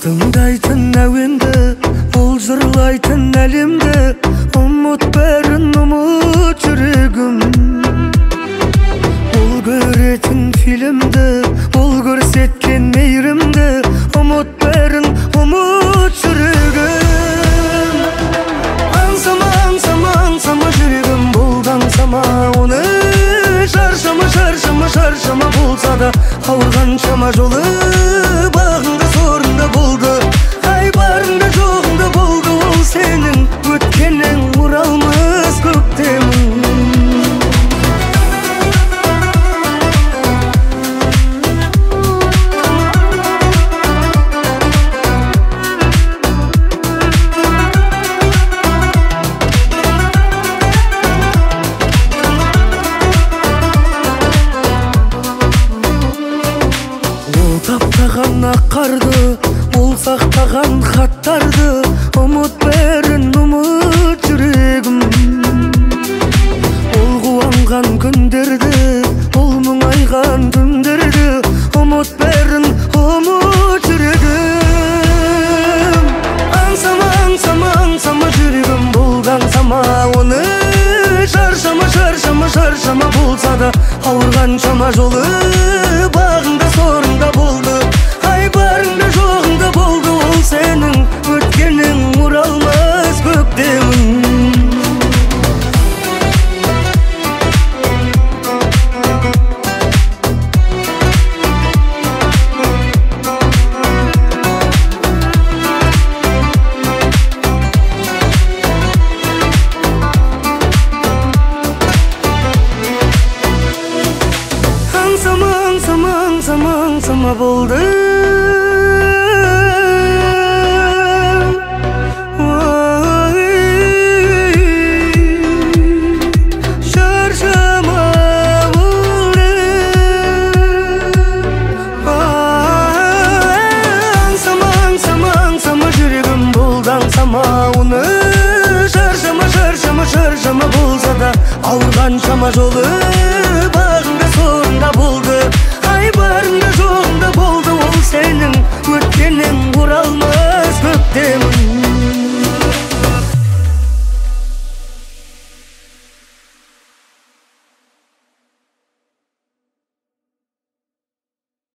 Тыңдайтын әуенді, ол жырлайтын әлемді, ұмыт бәрін, ұмыт жүрегім. Ол көретін фильмді, ол көрсеткен мейірімді, ұмыт бәрін, ұмыт жүрегім. Аңсама, аңсама, аңсама жүрегім, болды аңсама оны. Шаршама, шаршама, шаршама болса да, ауырғаншама жолы. Бағыңда сорында болды, ай барыңда жоғында болды. Ол сенің өткенің оралмас көктемің. Таптаған аққарды, ол сақтаған хаттарды, ұмыт бәрін, ұмыт жүрегім. Ол қуанған күндерді, ол мұңайған түндерді, ұмыт бәрін, ұмыт жүрегім. Аңсама, аңсама, аңсама жүрегім, болды аңсама оны. Шаршама, шаршама, шаршама болса да, ауырғаншама жолы. Бағыңда сорында болды, ай барыңда жоғында болды. Ол сенің өткенің оралмас көктемің. Аңсама болды, шаршама болды. Аңсама, аңсама, аңсама жүрегім, болды аңсама оны. Шаршама, шаршама, шаршама болса да, ауырғаншама жолы. Бағыңда сорында болды, ай барыңда жоғында болды. Ол сенің өткенің оралмас көктемің.